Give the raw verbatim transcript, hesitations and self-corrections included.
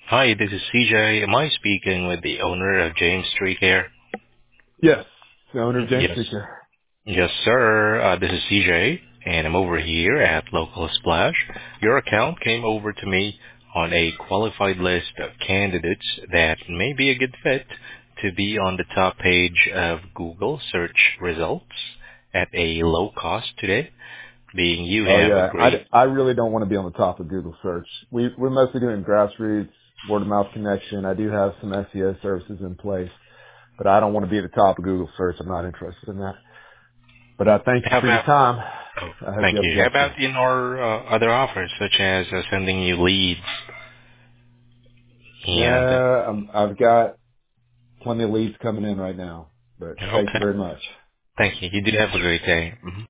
Hi, this is C J. Am I speaking with the owner of James Tree Care? Yes, the owner of James Yes. Street Care. Yes, sir. Uh, this is C J, and I'm over here at Local Splash. Your account came over to me on a qualified list of candidates that may be a good fit to be on the top page of Google search results at a low cost today, being you Oh have a yeah, I, great... I really don't want to be on the top of Google search. We, we're mostly doing grassroots, word of mouth connection. I do have some S E O services in place, but I don't want to be at the top of Google search. I'm not interested in that. But I thank you How for your about... time. Oh, I hope you thank have a you. How blessed day. about in our uh, other offers, such as uh, sending you leads No, and... I'm, I've got plenty of leads coming in right now, but thank you Okay. very much. Thank you. You do have a great day. Mhm.